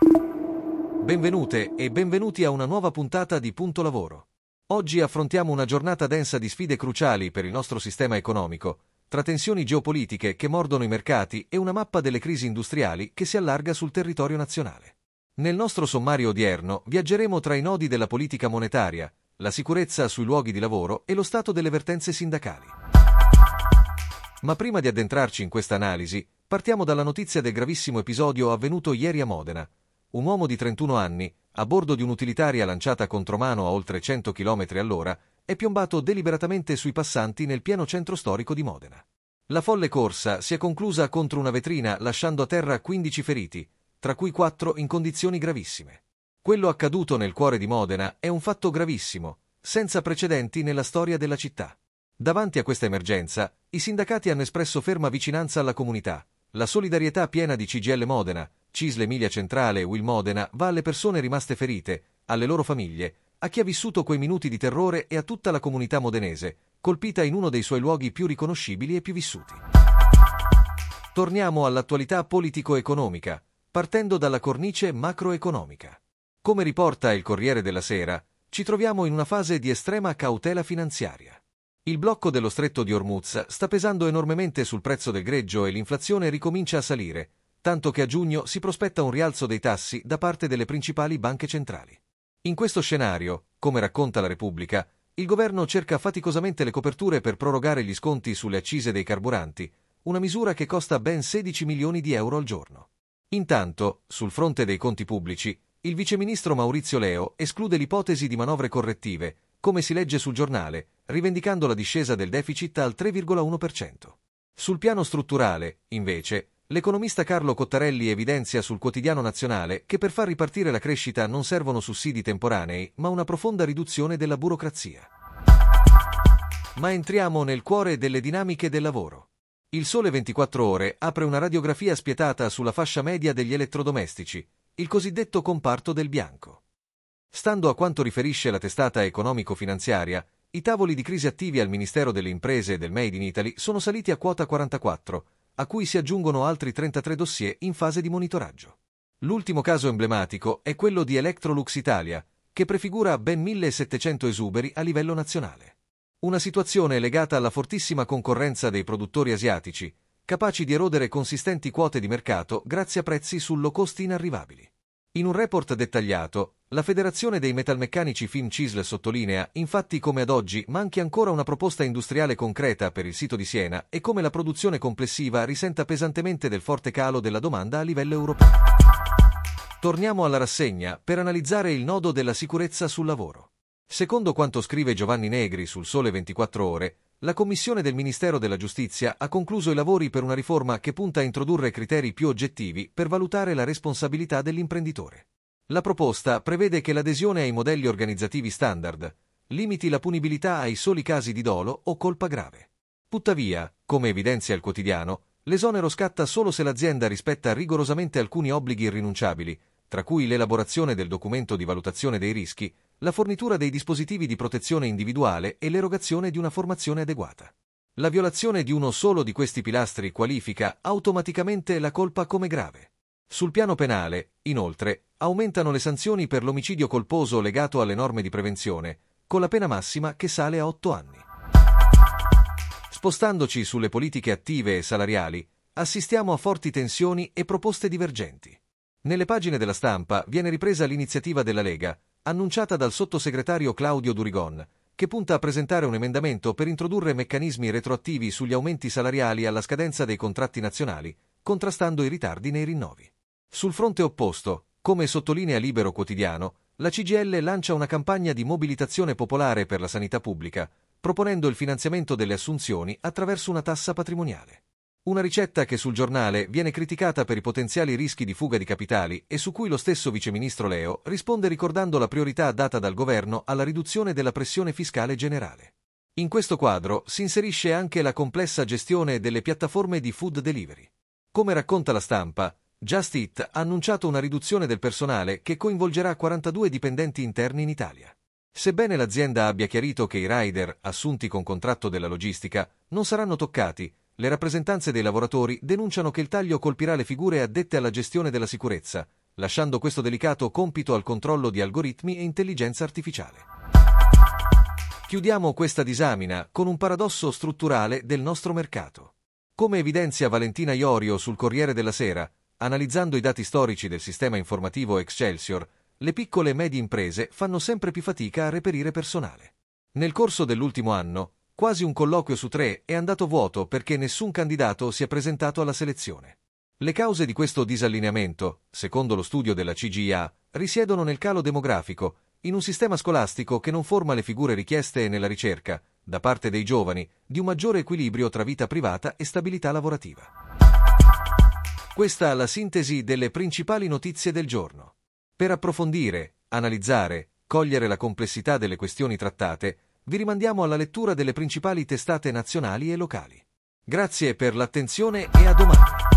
Benvenute e benvenuti a una nuova puntata di Punto Lavoro. Oggi affrontiamo una giornata densa di sfide cruciali per il nostro sistema economico, tra tensioni geopolitiche che mordono i mercati e una mappa delle crisi industriali che si allarga sul territorio nazionale. Nel nostro sommario odierno viaggeremo tra i nodi della politica monetaria, la sicurezza sui luoghi di lavoro e lo stato delle vertenze sindacali. Ma prima di addentrarci in questa analisi, partiamo dalla notizia del gravissimo episodio avvenuto ieri a Modena. Un uomo di 31 anni, a bordo di un'utilitaria lanciata contromano a oltre 100 km all'ora, è piombato deliberatamente sui passanti nel pieno centro storico di Modena. La folle corsa si è conclusa contro una vetrina lasciando a terra 15 feriti, tra cui 4 in condizioni gravissime. Quello accaduto nel cuore di Modena è un fatto gravissimo, senza precedenti nella storia della città. Davanti a questa emergenza, i sindacati hanno espresso ferma vicinanza alla comunità. La solidarietà piena di CGIL Modena, CISL Emilia Centrale e Will Modena va alle persone rimaste ferite, alle loro famiglie, a chi ha vissuto quei minuti di terrore e a tutta la comunità modenese, colpita in uno dei suoi luoghi più riconoscibili e più vissuti. Torniamo all'attualità politico-economica, partendo dalla cornice macroeconomica. Come riporta il Corriere della Sera, ci troviamo in una fase di estrema cautela finanziaria. Il blocco dello stretto di Hormuz sta pesando enormemente sul prezzo del greggio e l'inflazione ricomincia a salire, tanto che a giugno si prospetta un rialzo dei tassi da parte delle principali banche centrali. In questo scenario, come racconta la Repubblica, il governo cerca faticosamente le coperture per prorogare gli sconti sulle accise dei carburanti, una misura che costa ben 16 milioni di euro al giorno. Intanto, sul fronte dei conti pubblici, il viceministro Maurizio Leo esclude l'ipotesi di manovre correttive, come si legge sul giornale, rivendicando la discesa del deficit al 3,1%. Sul piano strutturale, invece, l'economista Carlo Cottarelli evidenzia sul Quotidiano Nazionale che per far ripartire la crescita non servono sussidi temporanei, ma una profonda riduzione della burocrazia. Ma entriamo nel cuore delle dinamiche del lavoro. Il Sole 24 Ore apre una radiografia spietata sulla fascia media degli elettrodomestici, il cosiddetto comparto del bianco. Stando a quanto riferisce la testata economico-finanziaria, i tavoli di crisi attivi al Ministero delle Imprese e del Made in Italy sono saliti a quota 44, a cui si aggiungono altri 33 dossier in fase di monitoraggio. L'ultimo caso emblematico è quello di Electrolux Italia, che prefigura ben 1.700 esuberi a livello nazionale. Una situazione legata alla fortissima concorrenza dei produttori asiatici, capaci di erodere consistenti quote di mercato grazie a prezzi sul low cost inarrivabili. In un report dettagliato, la Federazione dei Metalmeccanici FIMCISL sottolinea infatti come ad oggi manchi ancora una proposta industriale concreta per il sito di Siena e come la produzione complessiva risenta pesantemente del forte calo della domanda a livello europeo. Torniamo alla rassegna per analizzare il nodo della sicurezza sul lavoro. Secondo quanto scrive Giovanni Negri sul Sole 24 Ore, la Commissione del Ministero della Giustizia ha concluso i lavori per una riforma che punta a introdurre criteri più oggettivi per valutare la responsabilità dell'imprenditore. La proposta prevede che l'adesione ai modelli organizzativi standard limiti la punibilità ai soli casi di dolo o colpa grave. Tuttavia, come evidenzia il quotidiano, l'esonero scatta solo se l'azienda rispetta rigorosamente alcuni obblighi irrinunciabili, tra cui l'elaborazione del documento di valutazione dei rischi, la fornitura dei dispositivi di protezione individuale e l'erogazione di una formazione adeguata. La violazione di uno solo di questi pilastri qualifica automaticamente la colpa come grave. Sul piano penale, inoltre, aumentano le sanzioni per l'omicidio colposo legato alle norme di prevenzione, con la pena massima che sale a 8 anni. Spostandoci sulle politiche attive e salariali, assistiamo a forti tensioni e proposte divergenti. Nelle pagine della Stampa viene ripresa l'iniziativa della Lega, annunciata dal sottosegretario Claudio Durigon, che punta a presentare un emendamento per introdurre meccanismi retroattivi sugli aumenti salariali alla scadenza dei contratti nazionali, contrastando i ritardi nei rinnovi. Sul fronte opposto, come sottolinea Libero Quotidiano, la CGIL lancia una campagna di mobilitazione popolare per la sanità pubblica, proponendo il finanziamento delle assunzioni attraverso una tassa patrimoniale. Una ricetta che sul giornale viene criticata per i potenziali rischi di fuga di capitali e su cui lo stesso viceministro Leo risponde ricordando la priorità data dal governo alla riduzione della pressione fiscale generale. In questo quadro si inserisce anche la complessa gestione delle piattaforme di food delivery. Come racconta la Stampa, Just Eat ha annunciato una riduzione del personale che coinvolgerà 42 dipendenti interni in Italia. Sebbene l'azienda abbia chiarito che i rider, assunti con contratto della logistica, non saranno toccati, le rappresentanze dei lavoratori denunciano che il taglio colpirà le figure addette alla gestione della sicurezza, lasciando questo delicato compito al controllo di algoritmi e intelligenza artificiale. Chiudiamo questa disamina con un paradosso strutturale del nostro mercato. Come evidenzia Valentina Iorio sul Corriere della Sera, analizzando i dati storici del sistema informativo Excelsior, le piccole e medie imprese fanno sempre più fatica a reperire personale. Nel corso dell'ultimo anno, quasi un colloquio su 3 è andato vuoto perché nessun candidato si è presentato alla selezione. Le cause di questo disallineamento, secondo lo studio della CGIA, risiedono nel calo demografico, in un sistema scolastico che non forma le figure richieste nella ricerca, da parte dei giovani, di un maggiore equilibrio tra vita privata e stabilità lavorativa. Questa è la sintesi delle principali notizie del giorno. Per approfondire, analizzare, cogliere la complessità delle questioni trattate, vi rimandiamo alla lettura delle principali testate nazionali e locali. Grazie per l'attenzione e a domani.